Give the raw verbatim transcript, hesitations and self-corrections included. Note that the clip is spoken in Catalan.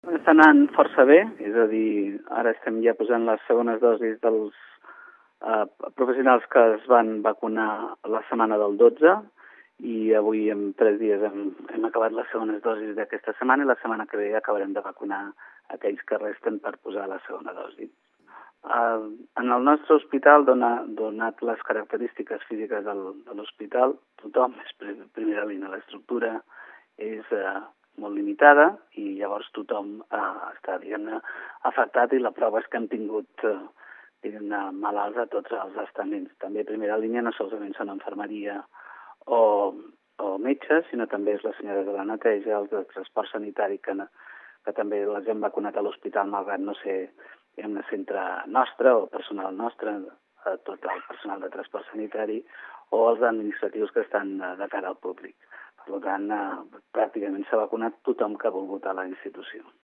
Està anant força bé, és a dir, ara estem ja posant les segones dosis dels eh, professionals que es van vacunar la setmana del dotze i avui en tres dies hem, hem acabat les segones dosis d'aquesta setmana i la setmana que ve acabarem de vacunar aquells que resten per posar la segona dosi. Eh, en el nostre hospital, donat, donat les característiques físiques del, de l'hospital, tothom és primera línia. L'estructura és eh, molt limitada i llavors tothom eh, està, diguem-ne, afectat i la prova és que hem tingut eh, diguem-ne, malalts a tots els estaments. També a primera línia no solament són infermeria o, o metges, sinó també és la senyora de la neteja, els de transport sanitari, que, que també les hem vacunat a l'hospital, malgrat no ser diguem-ne, centre nostre o personal nostre, a tot el personal de transport sanitari, o els administratius que estan de cara al públic. Per tant, eh, pràcticament s'ha vacunat tothom que ha volgut a la institució.